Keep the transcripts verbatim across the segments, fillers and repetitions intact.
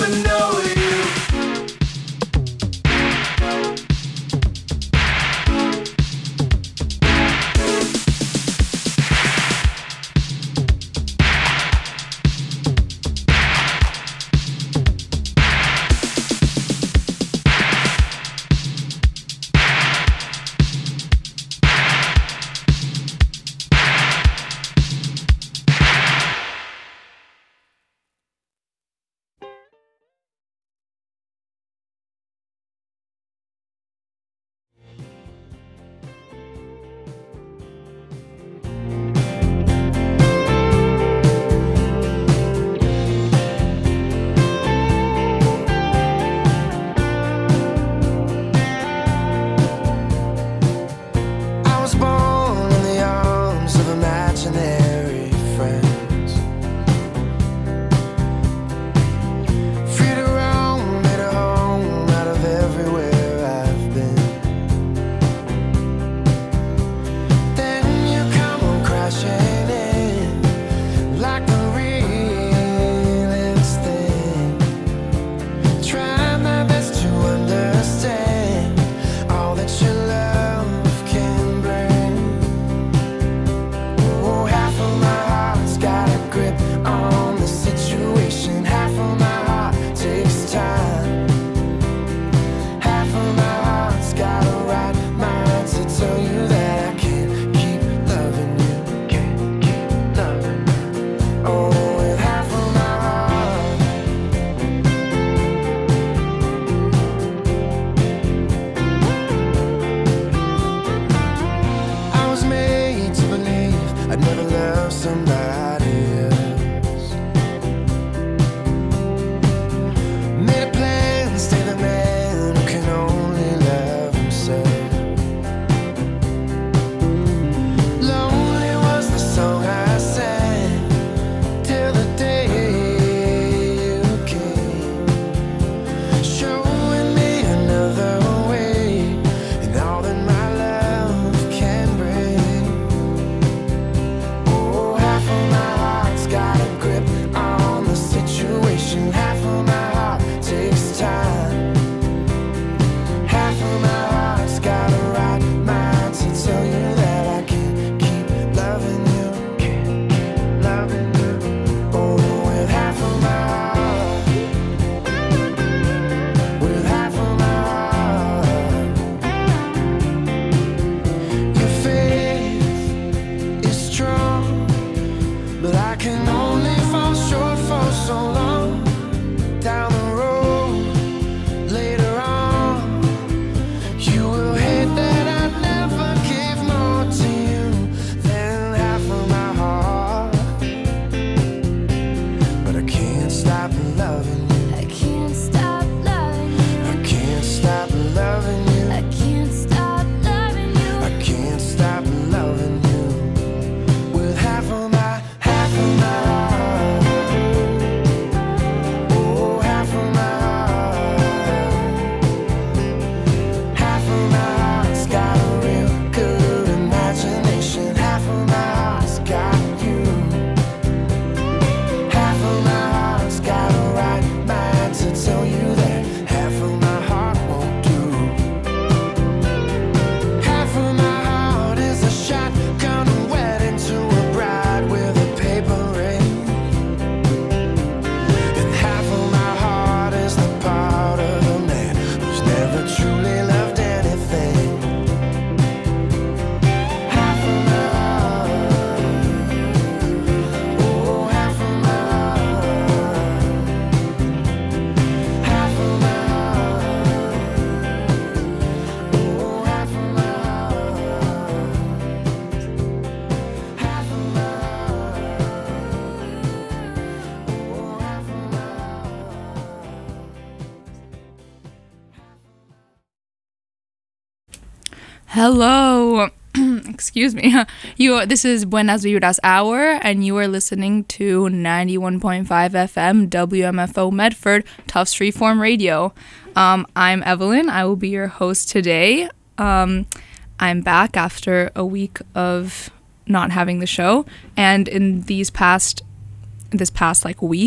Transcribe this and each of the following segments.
Hello. Excuse me. You. This is Buenas Vibras Hour, and you are listening to ninety-one point five F M W M F O Medford, Tufts Freeform Radio. Um, I'm Evelyn. I will be your host today. Um, I'm back after a week of not having the show, and in these past, this past like week,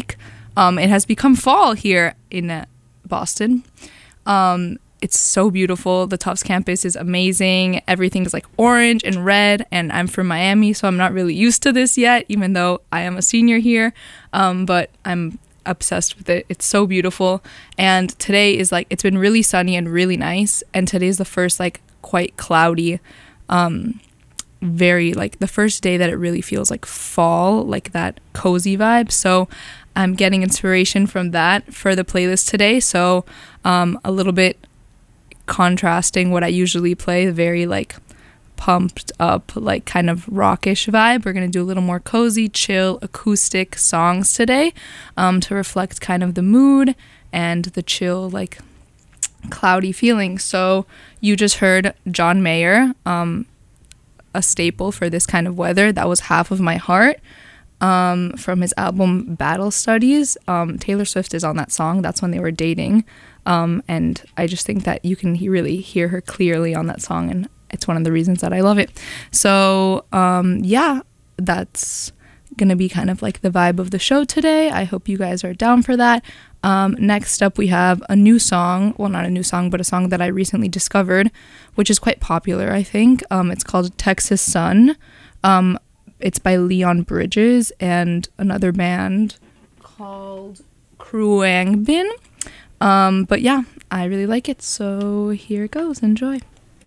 Um, it has become fall here in uh, Boston. Um, it's so beautiful. The Tufts campus is amazing. Everything is like orange and red, and I'm from Miami, so I'm not really used to this yet, even though I am a senior here. Um, but I'm obsessed with it. It's so beautiful. And today is like, it's been really sunny and really nice. And today is the first like quite cloudy, um, very like the first day that it really feels like fall, like that cozy vibe. So I'm getting inspiration from that for the playlist today. So um, a little bit contrasting what I usually play, very like pumped up, like kind of rockish vibe. We're going to do a little more cozy, chill, acoustic songs today um, to reflect kind of the mood and the chill, like cloudy feeling. So you just heard John Mayer, um, a staple for this kind of weather. That was Half of My Heart. Um, from his album Battle Studies. Um, Taylor Swift is on that song. That's when they were dating. Um, and I just think that you can he- really hear her clearly on that song, and it's one of the reasons that I love it. So, um, yeah, that's gonna be kind of like the vibe of the show today. I hope you guys are down for that. Um, next up, we have a new song. Well, not a new song, but a song that I recently discovered, which is quite popular, I think. Um, it's called Texas Sun. Um, It's by Leon Bridges and another band called Khruangbin. Um, but yeah, I really like it. So here it goes. Enjoy.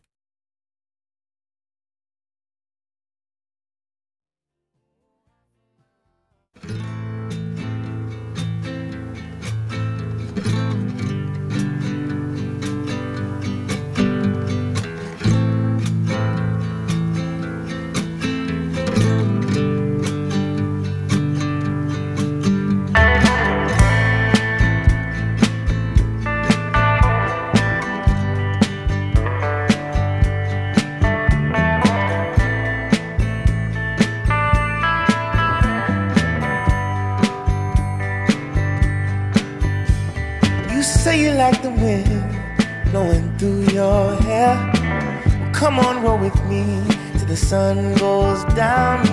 Say you like the wind blowing through your hair. Well, come on, roll with me till the sun goes down.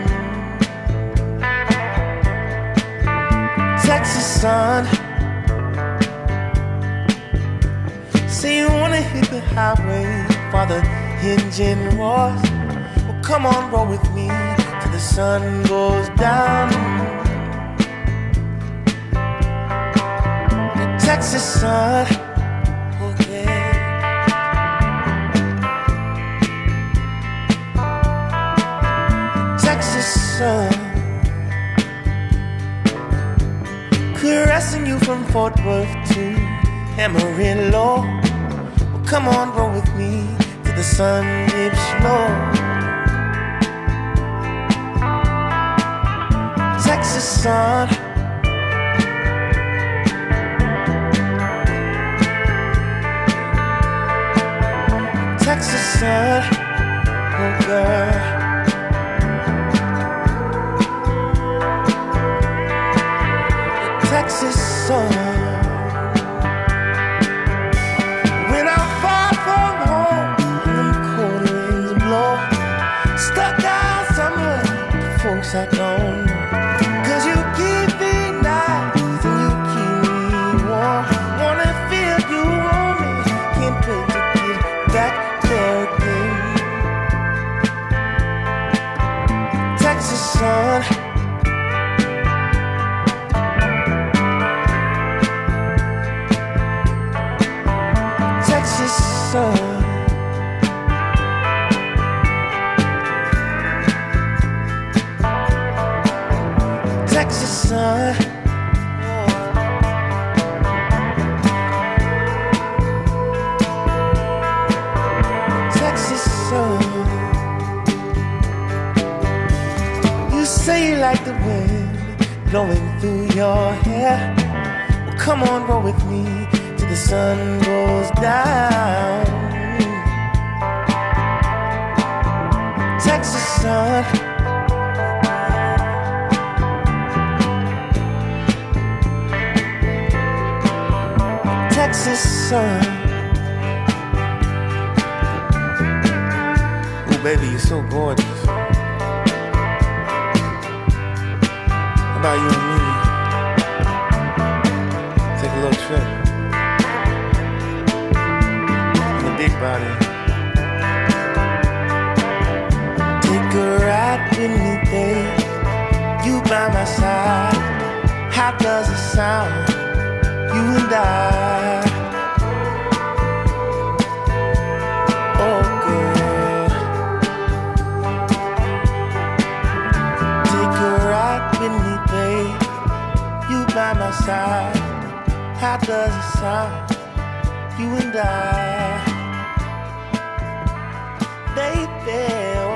Texas sun. Say you wanna hit the highway while the engine roars. Well, come on, roll with me till the sun goes down. Texas sun, oh yeah. Texas sun, caressing you from Fort Worth to Amarillo. Well, come on, roll with me till the sun dips low. Texas sun. Texas sun, oh girl. Texas sun. When I'm far from home and them cold winds blow, stuck out somewhere, the folks I don't know. Cause you keep me nice and you keep me warm. Wanna feel you on me, can't wait to get back there again. Texas sun. Texas sun. Texas sun. Texas sun. You say you like the wind blowing through your hair. Well, come on, roll with me till the sun goes down. Texas sun. Texas sun. Oh, baby, you're so gorgeous. How about you and me? little trip in the big body. Take a ride with me, babe. You by my side. How does it sound? You and I. Oh, girl. Take a ride with me, babe. You by my side. How does it sound? You and I. Baby, oh.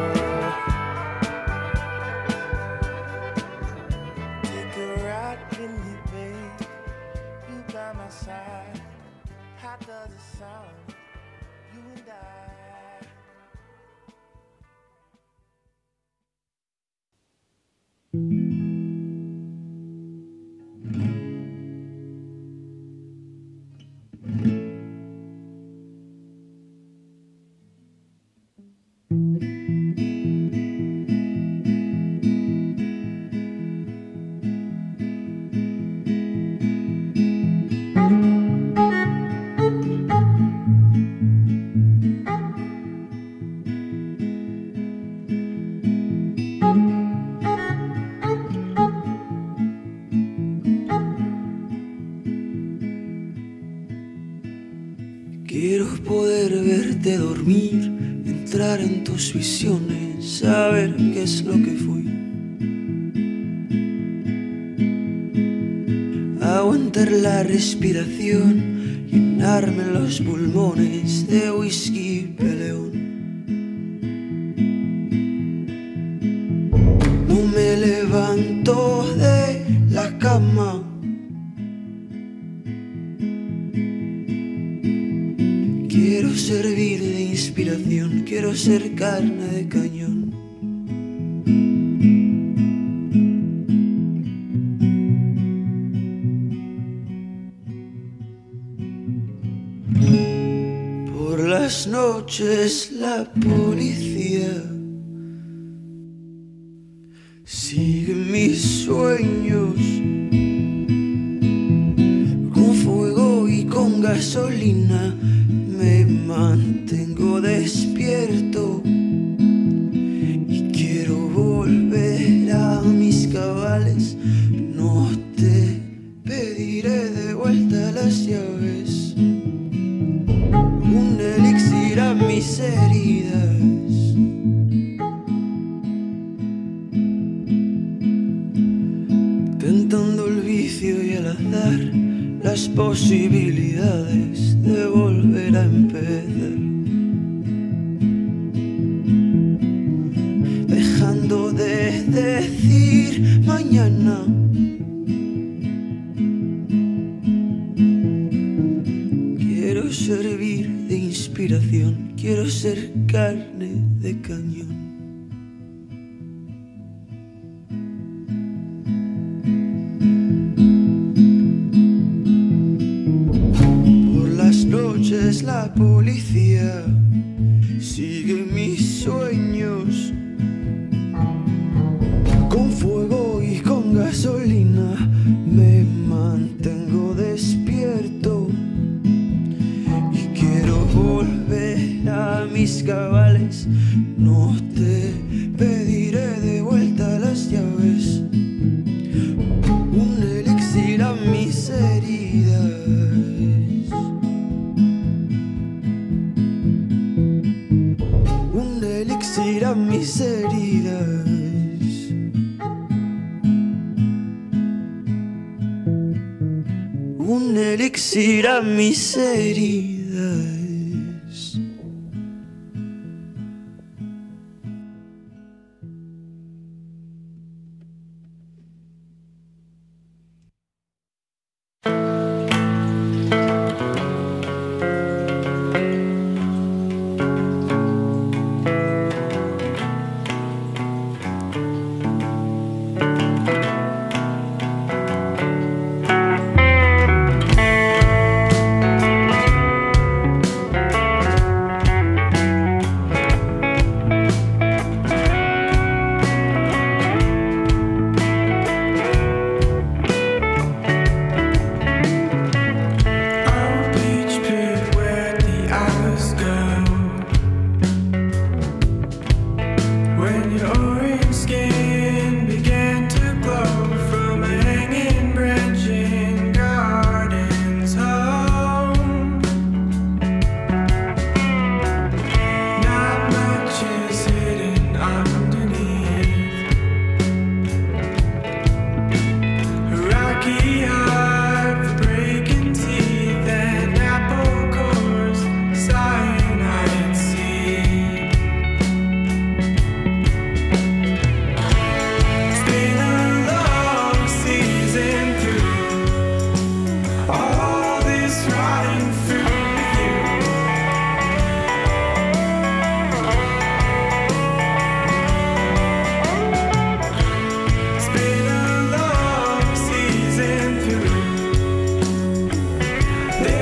Take a ride with me, babe. You by my side. How does it sound? You and I. Quiero poder verte dormir, entrar en tus visiones, saber qué es lo que fui. Aguantar la respiración, llenarme los pulmones de whisky peleón. No me levanto de la cama. Quiero servir de inspiración, quiero ser carne de cañón. Por las noches la policía sigue mis sueños, con fuego y con gasolina. Me mantengo despierto y quiero volver a mis cabales. No te pediré de vuelta las llaves, un elixir a mis heridas. Tentando el vicio y el azar, las posibilidades de volver a empezar, dejando de decir mañana. Quiero servir de inspiración, quiero ser carne de cañón. La policía sigue mis sueños, con fuego y con gasolina. Me mantengo despierto y quiero volver a mis cabales. No te pediré de vuelta las llaves, un elixir a mis heridas. Elixir a mis heridas. Un elixir a mis heridas.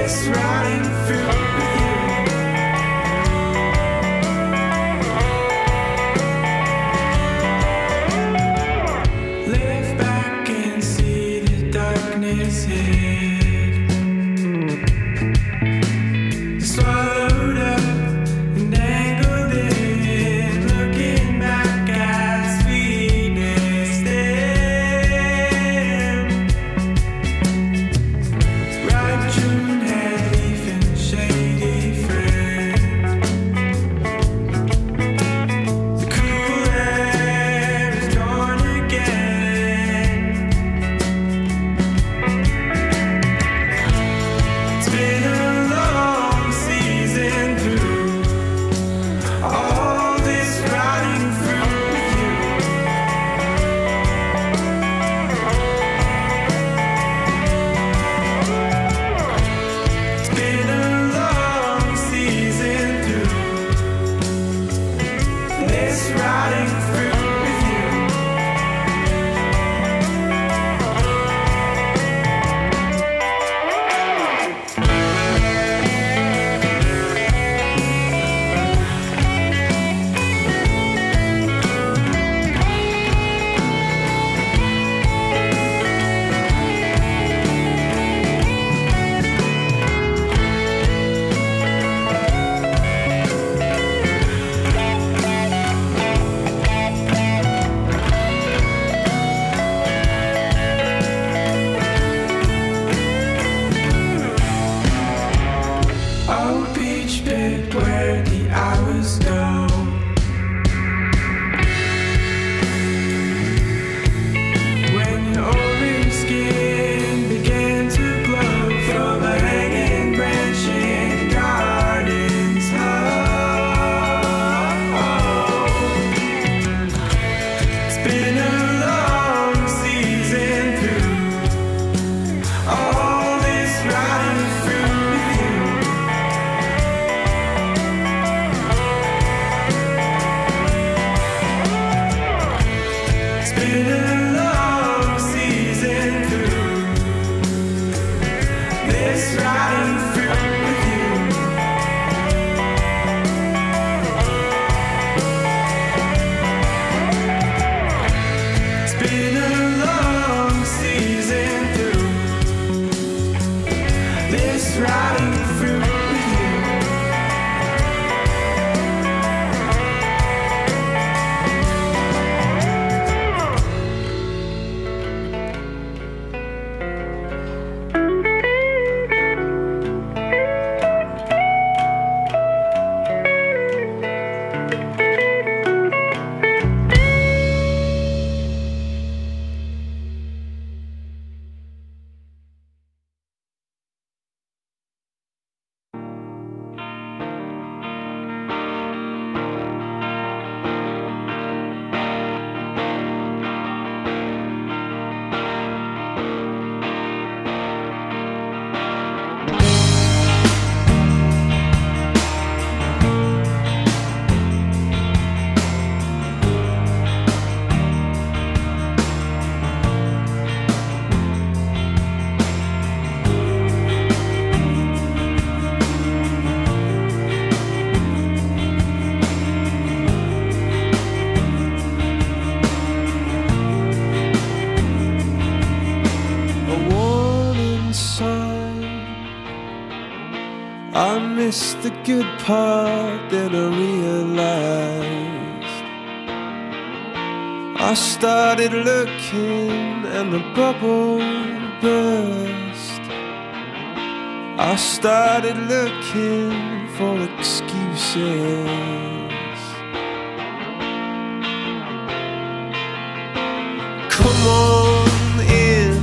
I missed the good part, then I realized I started looking and the bubble burst. I started looking for excuses. Come on in,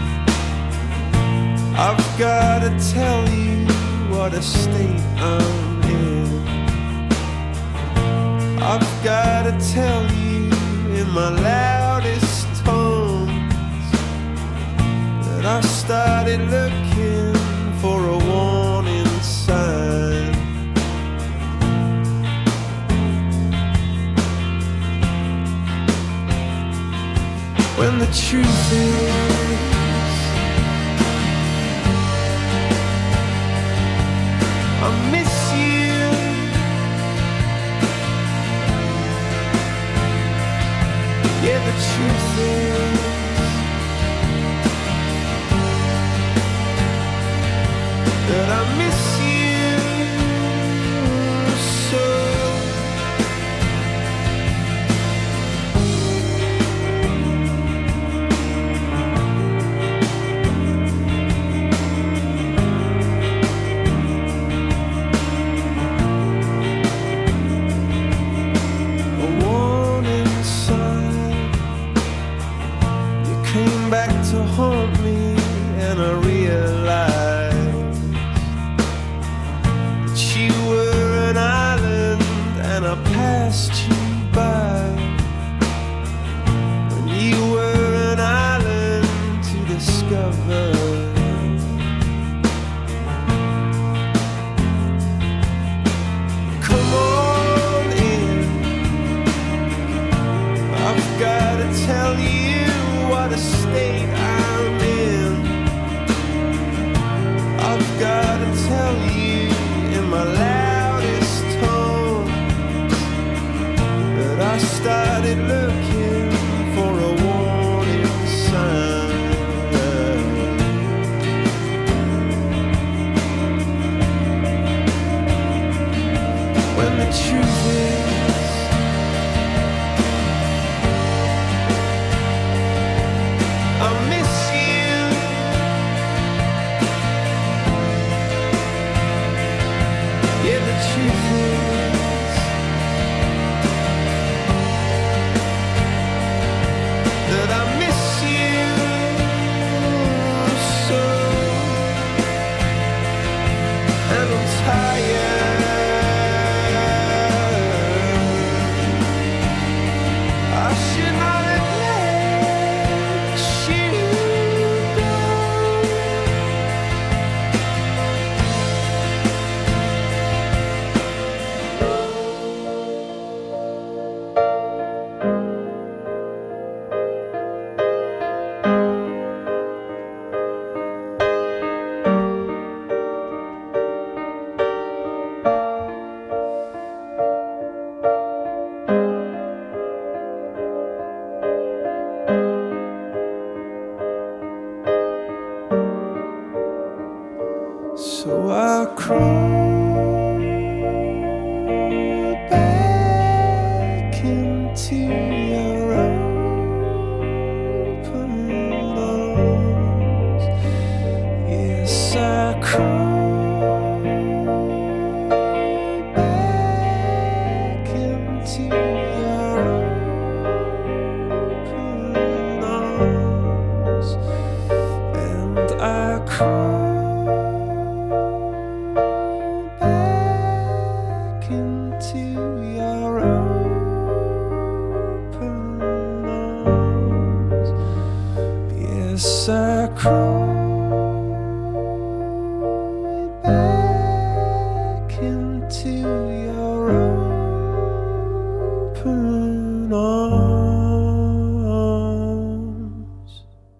I've gotta tell you what a state I'm in. I've gotta tell you in my loudest tones that I started looking for a warning sign. When the truth is that I miss you so. A warning sign, you came back to haunt me, and I realized that you were an island and I passed you by, when you were an island to discover. Come on in, I've gotta tell you what a state I'm in. I've gotta tell you in my loudest tones that I started looking for a warning sign. When the truth is, I miss you. Yeah, the truth is that I miss you so, and I'm tired. I should not have let you go. So I crawled back into your open arms. Yes, I crawled back into your open arms, and I crawled back into your open arms. Yes, I crawled back into your open arms.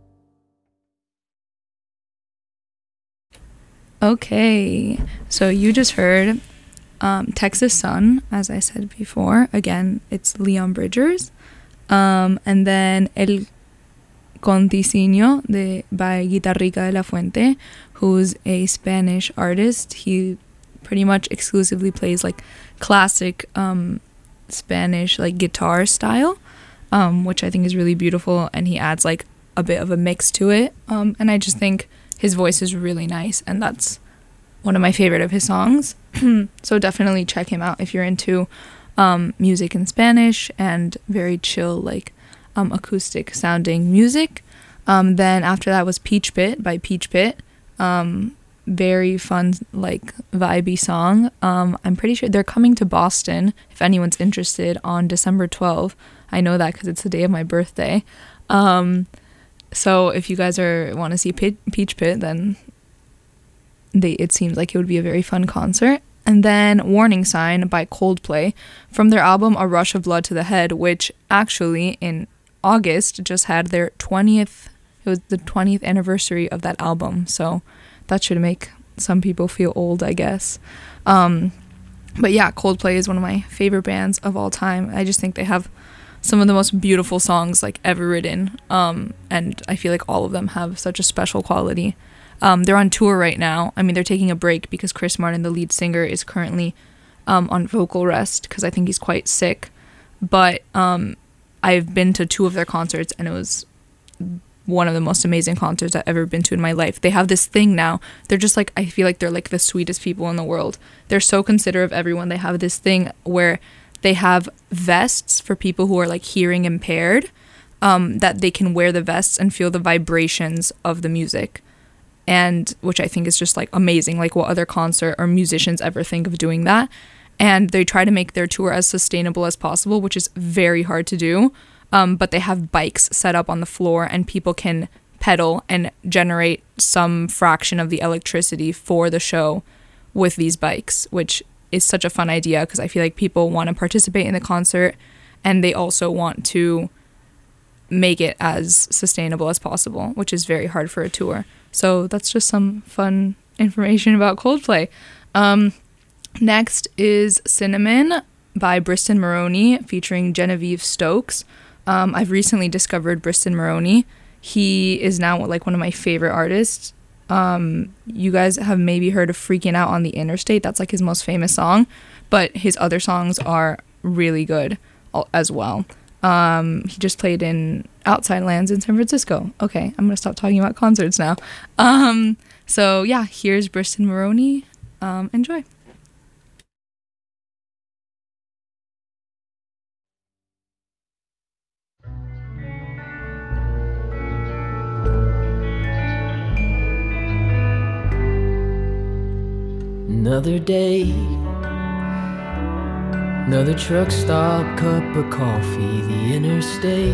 Okay, so you just heard um, Texas Sun, as I said before. Again, it's Leon Bridgers. Um, and then El Conticinio de, by Guitarrica de la Fuente, who's a Spanish artist. He pretty much exclusively plays like classic um, Spanish like guitar style, um, which I think is really beautiful, and he adds like a bit of a mix to it. Um, and I just think his voice is really nice, and that's one of my favorite of his songs. So definitely check him out if you're into um, music in Spanish and very chill, like um, acoustic sounding music. Um, then after that was Peach Pit by Peach Pit. Um, very fun, like vibey song. Um, I'm pretty sure they're coming to Boston if anyone's interested on December twelfth. I know that because it's the day of my birthday. Um, so if you guys are want to see Pe- Peach Pit, then they it seems like it would be a very fun concert. And then Warning Sign by Coldplay from their album A Rush of Blood to the Head, which actually in August just had their twentieth, it was the twentieth anniversary of that album, so that should make some people feel old, I guess. Um, but yeah, Coldplay is one of my favorite bands of all time. I just think they have some of the most beautiful songs like ever written, um, and I feel like all of them have such a special quality. Um, they're on tour right now. I mean, they're taking a break because Chris Martin, the lead singer, is currently um, on vocal rest because I think he's quite sick. But um, I've been to two of their concerts, and it was one of the most amazing concerts I've ever been to in my life. They have this thing now. They're just like, I feel like they're like the sweetest people in the world. They're so considerate of everyone. They have this thing where they have vests for people who are like hearing impaired, um, that they can wear the vests and feel the vibrations of the music. And which I think is just like amazing. Like, what other concert or musicians ever think of doing that? And they try to make their tour as sustainable as possible, which is very hard to do. Um, but they have bikes set up on the floor, and people can pedal and generate some fraction of the electricity for the show with these bikes, which is such a fun idea because I feel like people want to participate in the concert, and they also want to make it as sustainable as possible, which is very hard for a tour. So that's just some fun information about Coldplay. Um, next is Cinnamon by Briston Maroney featuring Genevieve Stokes. Um, I've recently discovered Briston Maroney. He is now like one of my favorite artists. Um, you guys have maybe heard of Freaking Out on the Interstate. That's like his most famous song, but his other songs are really good as well. Um, he just played in Outside Lands in San Francisco. Okay, I'm gonna stop talking about concerts now. Um, so yeah, here's Briston Maroney. Um, enjoy. Another day, another truck stop, cup of coffee, the interstate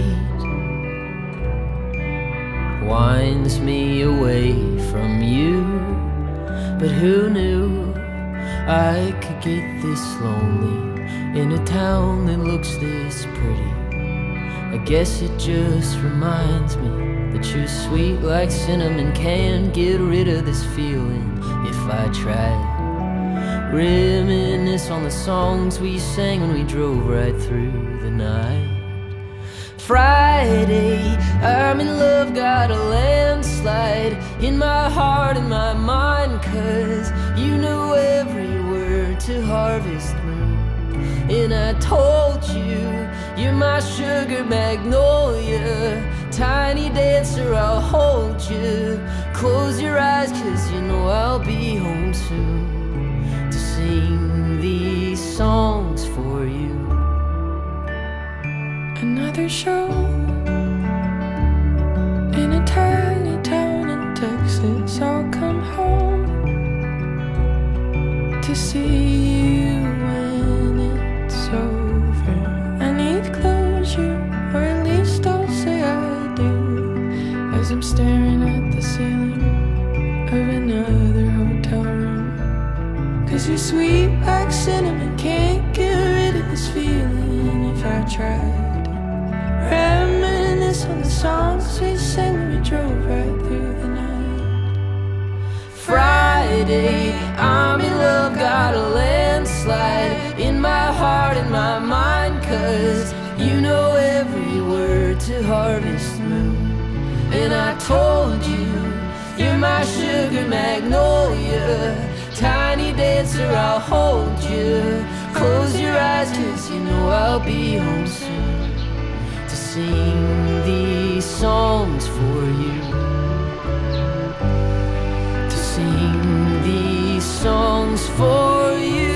winds me away from you. But who knew I could get this lonely in a town that looks this pretty? I guess it just reminds me that you're sweet like cinnamon. Can't get rid of this feeling if I tried. Reminisce on the songs we sang when we drove right through the night. Friday, I'm in love, got a landslide in my heart and my mind, 'cause you know every word to Harvest Moon. And I told you, you're my sugar magnolia, tiny dancer, I'll hold you. Close your eyes, 'cause you know I'll be home soon to sing these songs for you. Another show in a tiny town in Texas. I'll come home to see you when it's over. I need closure, or at least I'll say I do, as I'm staring at the ceiling of another hotel room. 'Cause you're sweet like cinnamon, can't get rid of this feeling if I tried. Reminisce on the songs we sang when we drove right through the night. Friday, I'm in love, got a landslide in my heart and my mind, 'cause you know every word to Harvest Moon. And I told you, you're my sugar magnolia, tiny dancer, I'll hold you. Close your eyes, 'cause you know I'll be home soon to sing these songs for you. To sing these songs for you.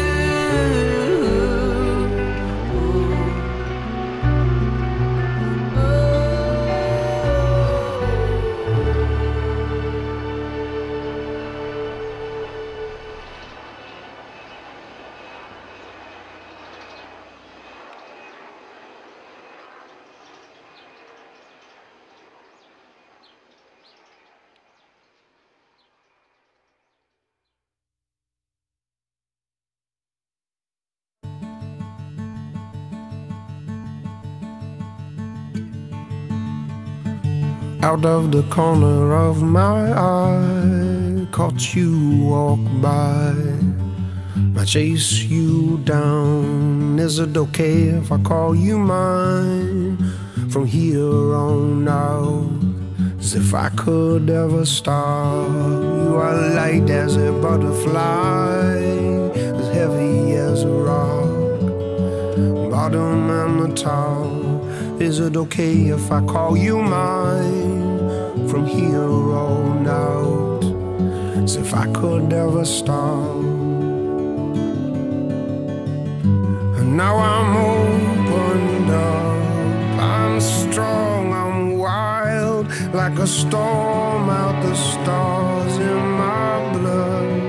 Out of the corner of my eye, caught you walk by. I chase you down. Is it okay if I call you mine? From here on out, as if I could ever stop you You are light as a butterfly, as heavy as a rock. Bottom and the top. Is it okay if I call you mine from here on out? As if I could ever stop. And now I'm opened up, I'm strong, I'm wild, like a storm out the stars in my blood.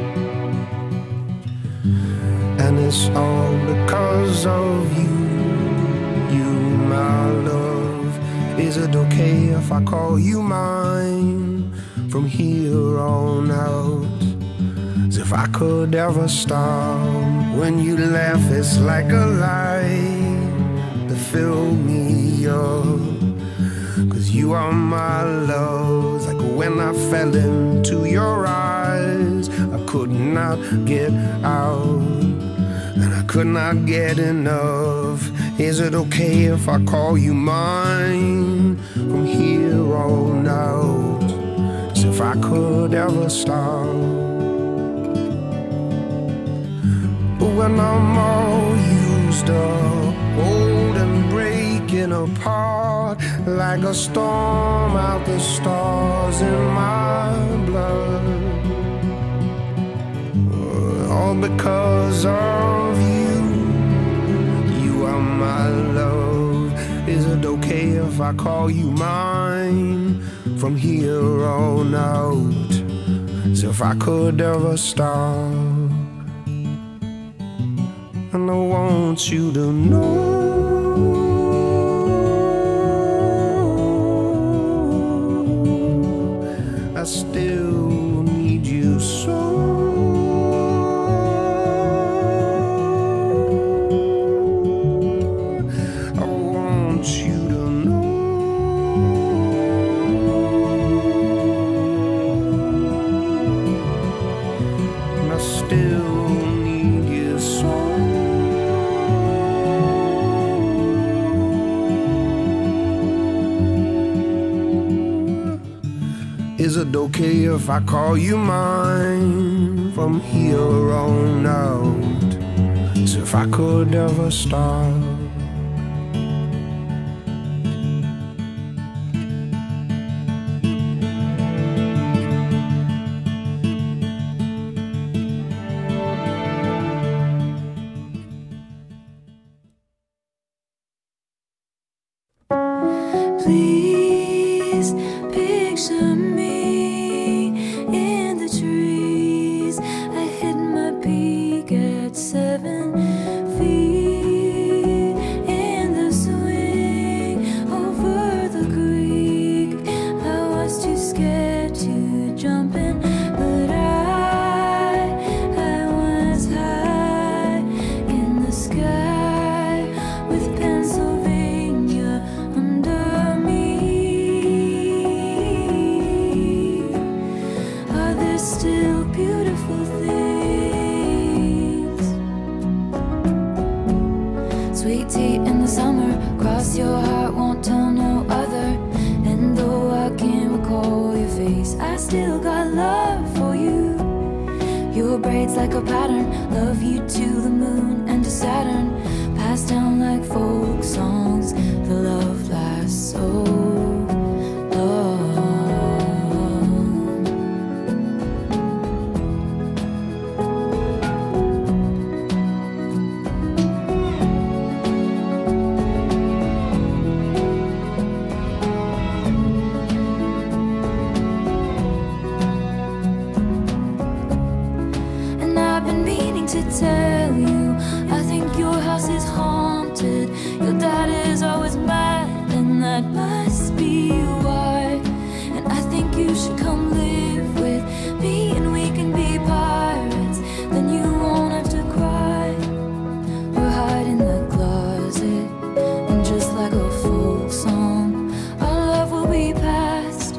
And it's all because of you, you, my love. Is it okay if I call you mine from here on out? As if I could ever stop. When you laugh, it's like a light that fills me up. Cause you are my love. It's like when I fell into your eyes, I could not get out, and I could not get enough. Is it okay if I call you mine from here on out? As if I could ever stop. But when I'm all used up, old and breaking apart, like a storm out the stars in my blood, all because of you, you are my love. Is it okay if I call you mine from here on out? As if I could ever stop. And I want you to know I still need you so. I want you to know I still need you so. Is it okay if I call you mine from here on out? As if I could ever stop. Please picture me in the trees. I hit my peak at seven feet in the swing over the creek. I was too scared to jump in, but I, I was high in the sky with Pennsylvania under me. Are there still beautiful things? Sweet tea in the summer, cross your heart, won't tell no other. And though I can't recall your face, I still got love for you. Your braids like a pattern, love you to the moon and to Saturn. Passed down like folk songs, the love lasts so long. And I've been meaning to tell you, I think your house is haunted. Your dad is always mad, and that must be why. And I think you should come live with me, and we can be pirates. Then you won't have to cry or hide in the closet. And just like a folk song, our love will be passed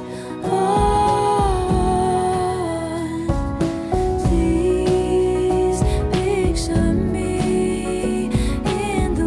on. Please picture me in the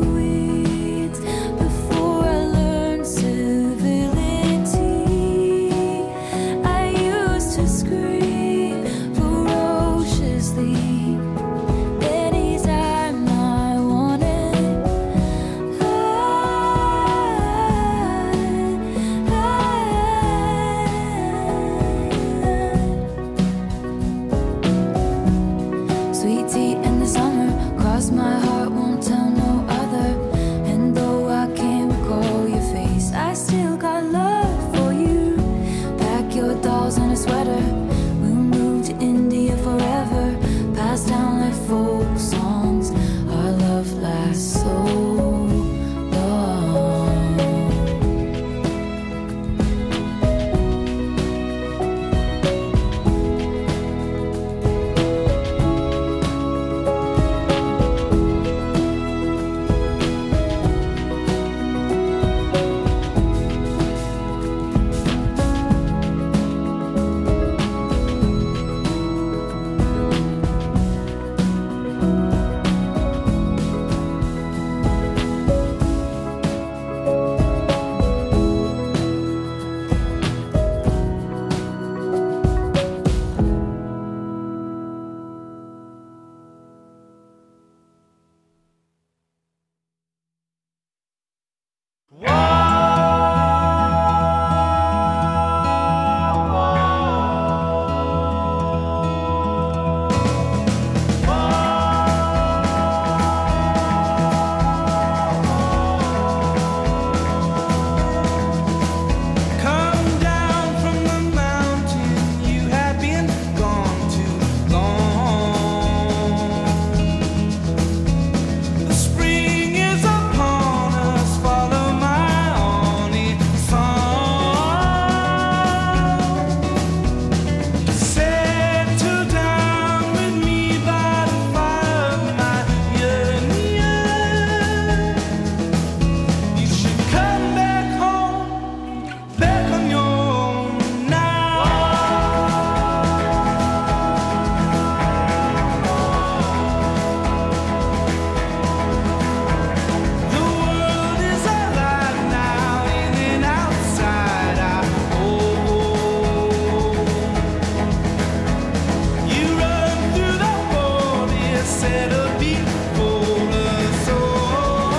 said a beautiful soul.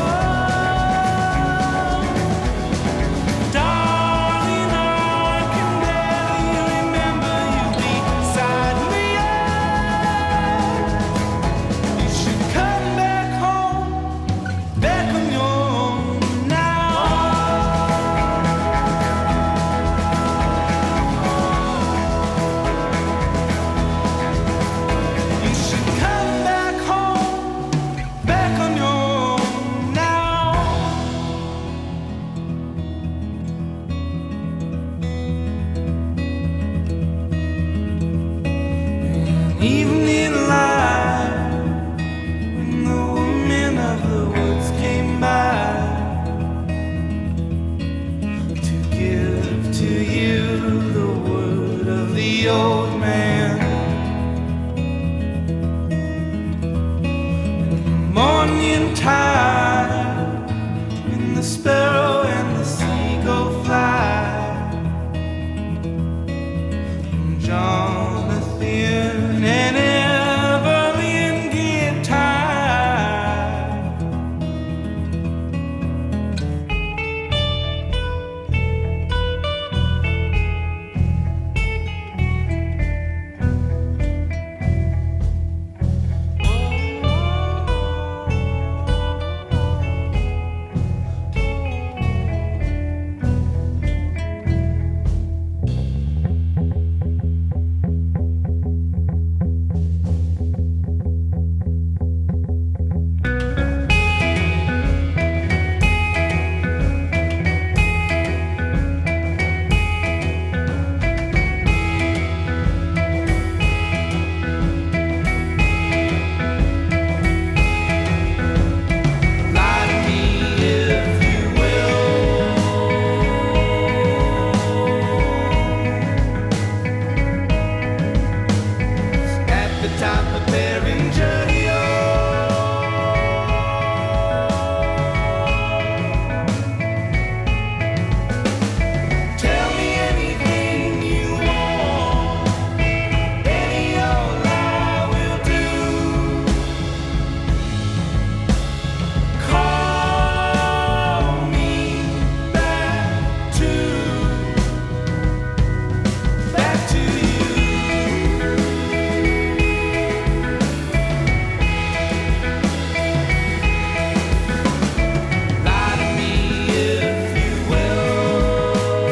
Darling, I can barely remember you beside me. You should come back home, back on your own now. You should come back home, back on your own now. And evening light, when the women of the woods came by to give to you the word of the old man. Morning tide, when the sparrow and the seagull fly, Jonathan and Evelyn get tired. Lie to me if you will. At the top of Beringerio, tell me anything you want, any old lie will do. Call me back to, back to you. Lie to me if you will.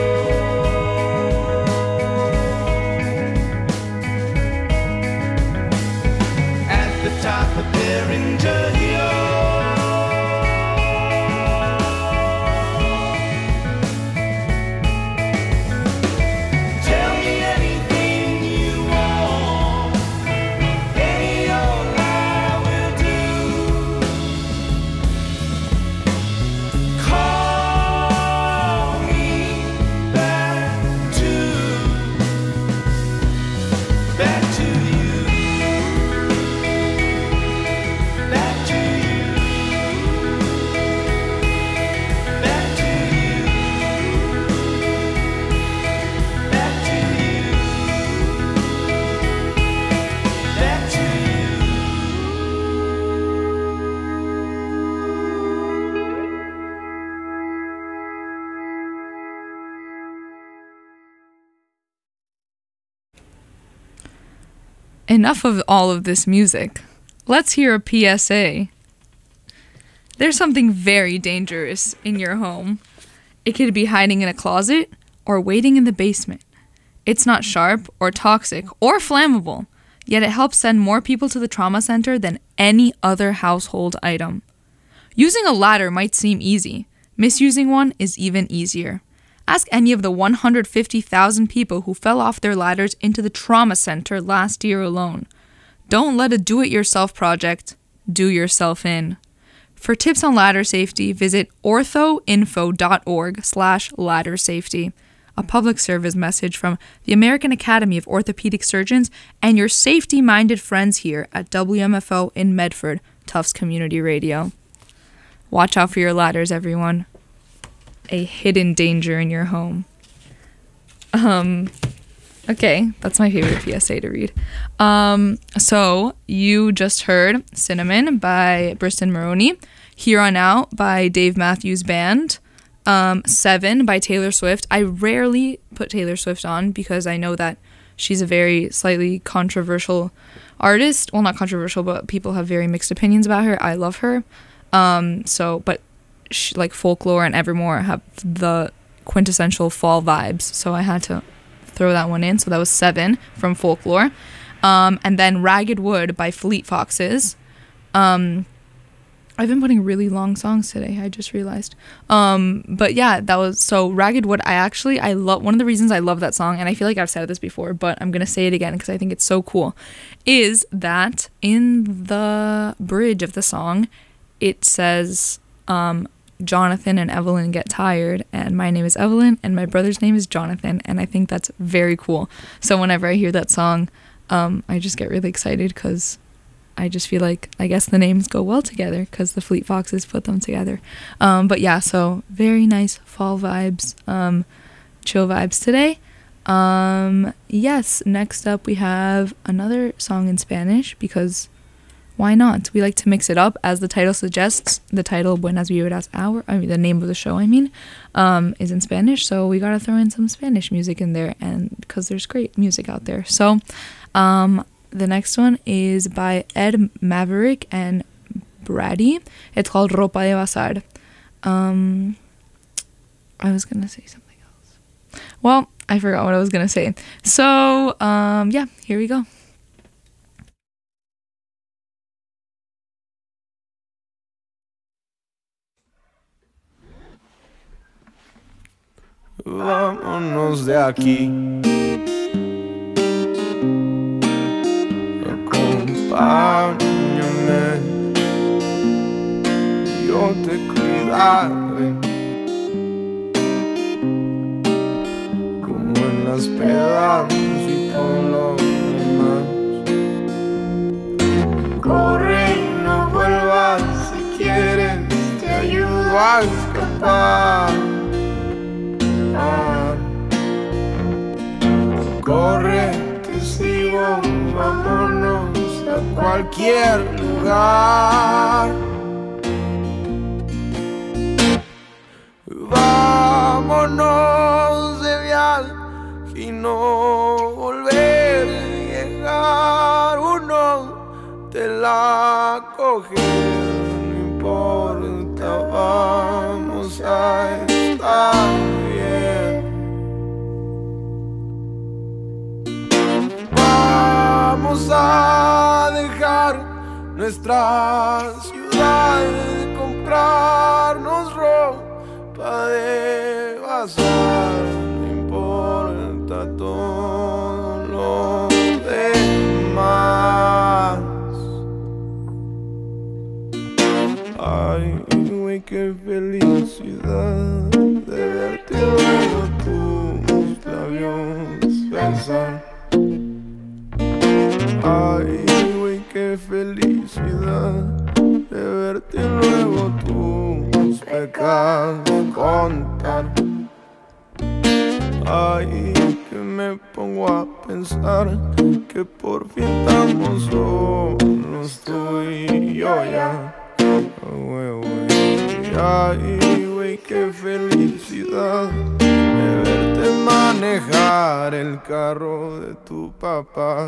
At the top of Beringerio, tell me anything you want, any old lie will do. Call me back to, back to you, back to you, back to you, back to you, back to you. Enough of all of this music. Let's hear a P S A. There's something very dangerous in your home. It could be hiding in a closet or waiting in the basement. It's not sharp or toxic or flammable, yet it helps send more people to the trauma center than any other household item. Using a ladder might seem easy. Misusing one is even easier. Ask any of the one hundred fifty thousand people who fell off their ladders into the trauma center last year alone. Don't let a do-it-yourself project do yourself in. For tips on ladder safety, visit orthoinfo.org slash ladder safety. A public service message from the American Academy of Orthopedic Surgeons and your safety-minded friends here at W M F O in Medford, Tufts Community Radio. Watch out for your ladders, everyone. A hidden danger in your home. Um, Okay, that's my favorite P S A to read. Um, so you just heard Cinnamon by Briston Maroney, Here on Out by Dave Matthews Band, um, Seven by Taylor Swift. I rarely put Taylor Swift on because I know that she's a very slightly controversial artist. Well, not controversial, but people have very mixed opinions about her. I love her. Um, so, but she, like Folklore and Evermore have the quintessential fall vibes. So I had to throw that one in. So that was Seven from Folklore. Um, and then Ragged Wood by Fleet Foxes. Um, I've been putting really long songs today, I just realized. Um, but yeah, that was, so Ragged Wood, I actually, I love, one of the reasons I love that song, and I feel like I've said this before, but I'm going to say it again because I think it's so cool, is that in the bridge of the song, it says, um, Jonathan and Evelyn get tired, and my name is Evelyn, and my brother's name is Jonathan, and I think that's very cool. So whenever I hear that song, um, I just get really excited because I just feel like, I guess the names go well together because the Fleet Foxes put them together. Um, but yeah, so very nice fall vibes, um, chill vibes today. Um, yes, next up we have another song in Spanish because why not? We like to mix it up. As the title suggests, the title Buenas Vibras Hour, I mean the name of the show, I mean, um, is in Spanish. So we gotta throw in some Spanish music in there, and because there's great music out there. So, um, the next one is by Ed Maverick and Brady. It's called Ropa de Bazar. Um, I was gonna say something else. Well, I forgot what I was gonna say. So, um, yeah, here we go. Vámonos de aquí. Acompáñame, yo te cuidaré, como en las pedas y por lo demás. Corre y no vuelvas, si quieres te ayudo a escapar. Ah. Corre, te sigo, vámonos a cualquier lugar. Vámonos de viaje y no volver a llegar. Uno te la coge, no importa, vamos a estar bien. Vamos a dejar nuestra ciudad, comprarnos ropa de bazar, no importa todo lo demás. Ay, güey, qué felicidad de verte luego tus labios besar. Ay, güey, qué felicidad de verte luego tus pecados contar. Ay, que me pongo a pensar que por fin estamos solos tú y yo ya. Oh, güey, ay, güey, qué felicidad de verte manejar el carro de tu papá.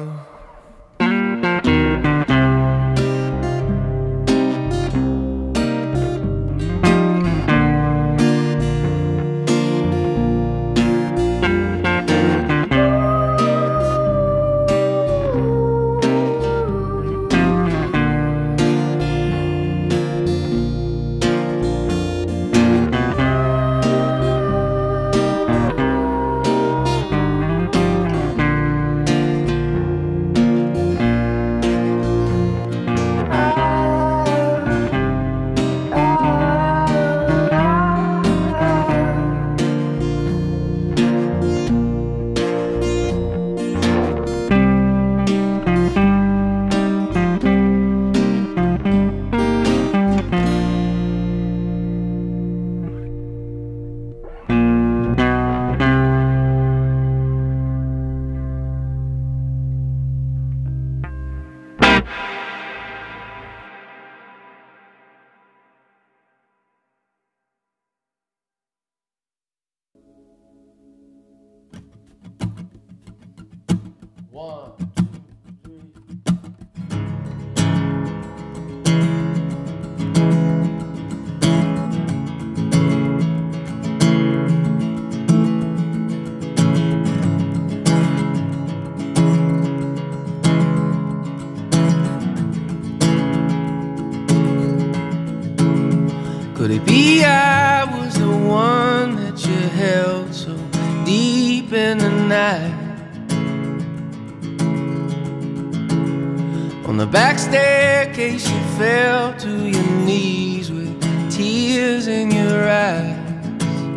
One. Could it be I was the one that you held so deep in the night? On the back staircase you fell to your knees with tears in your eyes.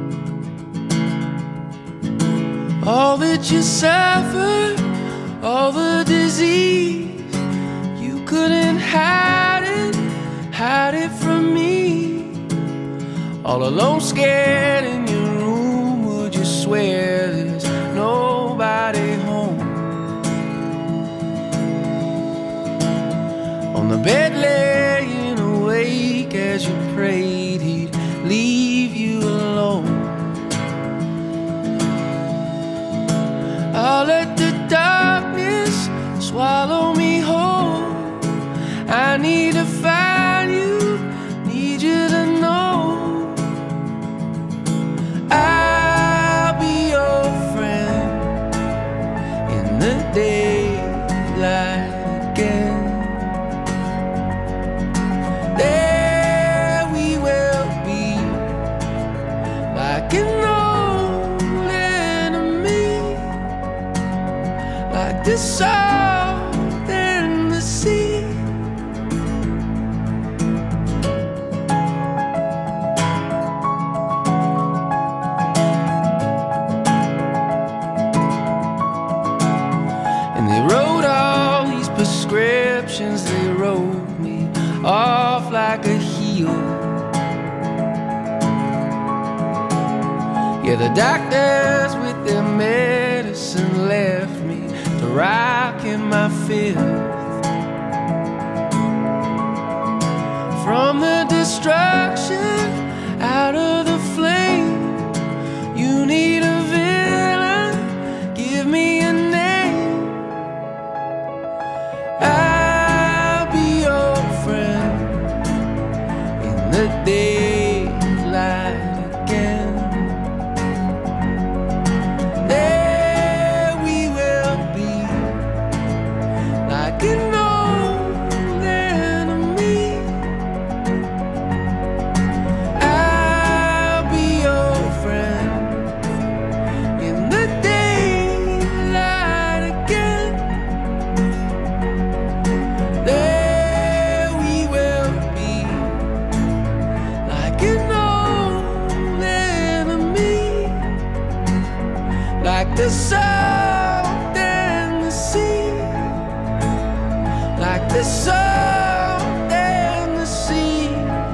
All that you suffered, all the disease, you couldn't hide it, hide it from me. All alone, scared in your room, would you swear there's nobody home? On the bed laying awake as you prayed he'd leave you alone. I'll let the darkness swallow me whole. I need to find you, need you to know I'll be your friend in the daylight again. There we will be, like an old enemy, like the salt in the sea. Prescriptions, they wrote me off like a heel. Yeah, the doctors with their medicine left me to rock in my filth. From the destruction, out of the flame, you need a villain, give me a name. I'll be your friend in the daylight again. There we will be, like an old enemy. I'll be your friend in the daylight again. There we will be, like an old enemy, like the salt and the sea, like the salt and the sea.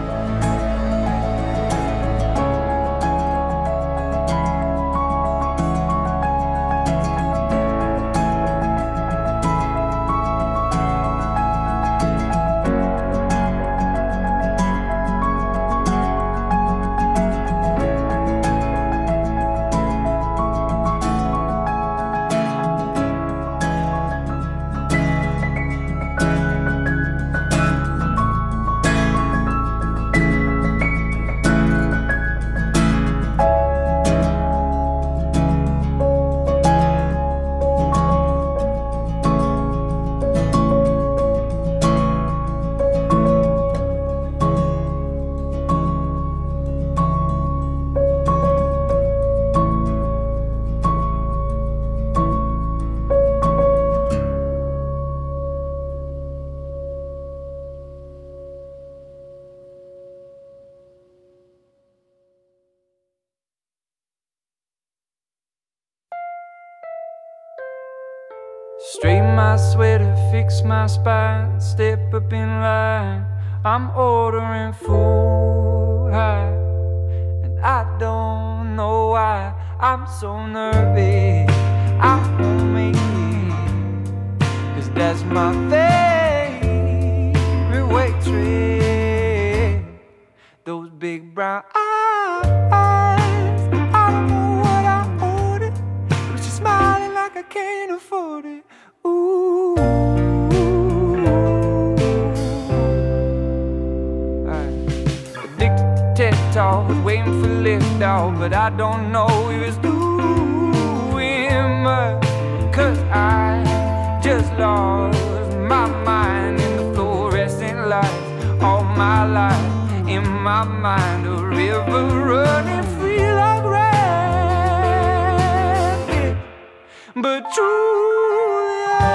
Straighten my sweater, fix my spine, step up in line. I'm ordering food high, and I don't know why I'm so nervous. I won't make it, 'cause that's my favorite waitress. Those big brown eyes, I don't know what I ordered, but she's smiling like I can't afford it. but I don't know if it's doing much, 'cause I just lost my mind in the fluorescent lights all my life. In my mind, a river running free like rapids. But Julia,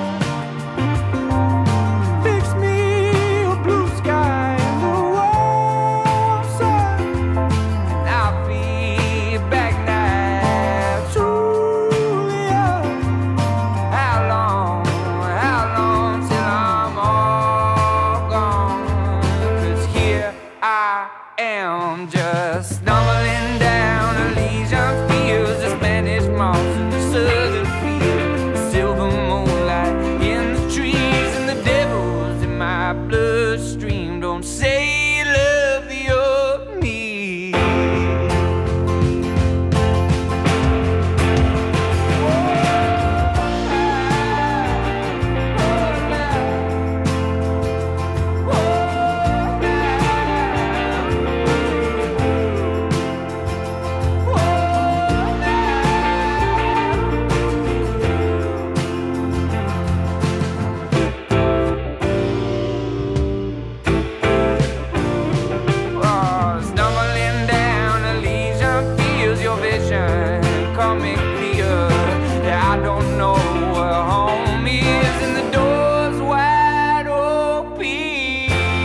fix me a blue sky and the warm sun, and I'll be back now. Julia, how long, how long till I'm all gone? 'Cause here I am just stumbling down Elysian fields, the Spanish moss and the southern fields, the silver moonlight in the trees, and the devils in my bloodstream. Don't say you love the old me. Oh, stumbling down Elysian fields, your vision coming clear. Yeah, I don't know where home is, and the door's wide open.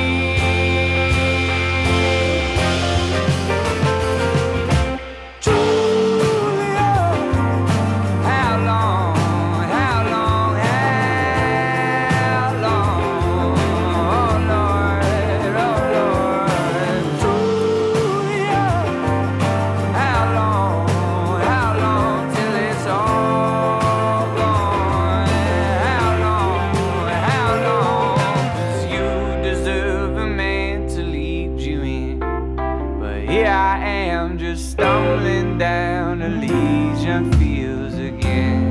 Julia, how long, how long, how long? Oh Lord, oh Lord. Julia, how long, how long till it's all gone? How long, how long? 'Cause you deserve a man to lead you in, but here I am just stumbling down Elysian fields again.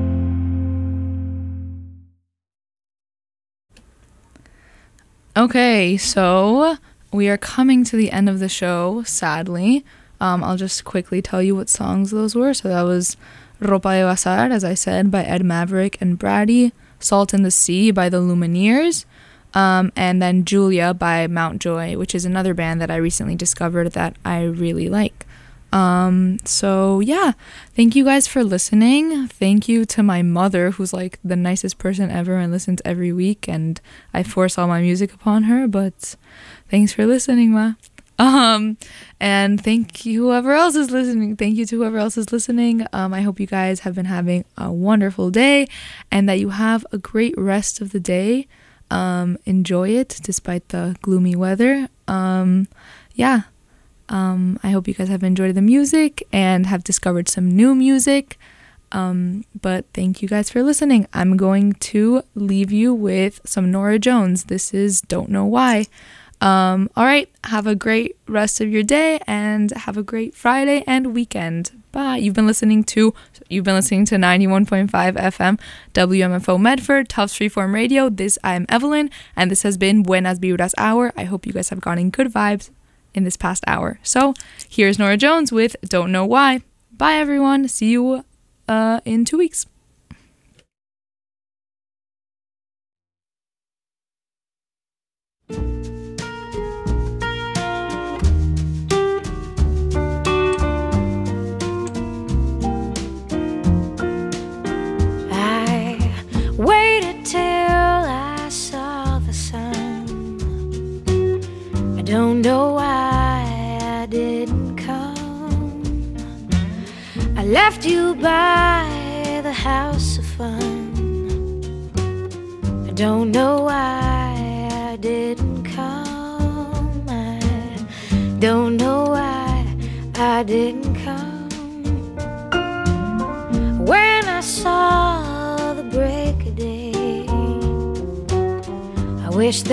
Okay, so we are coming to the end of the show, sadly. Um, I'll just quickly tell you what songs those were. So that was Ropa de Bazar, as I said, by Ed Maverick and Brady, Salt in the Sea by the Lumineers, um, and then Julia by Mountjoy, which is another band that I recently discovered that I really like. Um, so yeah, thank you guys for listening. Thank you to my mother, who's like the nicest person ever and listens every week, and I force all my music upon her, but thanks for listening, Ma. Um, and thank you whoever else is listening. Thank you to whoever else is listening. Um, I hope you guys have been having a wonderful day and that you have a great rest of the day. Um, enjoy it despite the gloomy weather. Um, yeah. Um, I hope you guys have enjoyed the music and have discovered some new music. Um, but thank you guys for listening. I'm going to leave you with some Norah Jones. This is Don't Know Why. Um, all right. Have a great rest of your day and have a great Friday and weekend. Bye. You've been listening to you've been listening to ninety-one point five F M W M F O Medford, Tufts Freeform Radio. This I'm Evelyn, and this has been Buenas Vibras Hour. I hope you guys have gotten good vibes in this past hour. So here's Norah Jones with Don't Know Why. Bye everyone. See you uh, in two weeks. I waited till I saw the sun. I don't know why I didn't come. I left you by the house of fun. I don't know why I didn't come. I don't know why I didn't come. When I saw the break of day, I wish that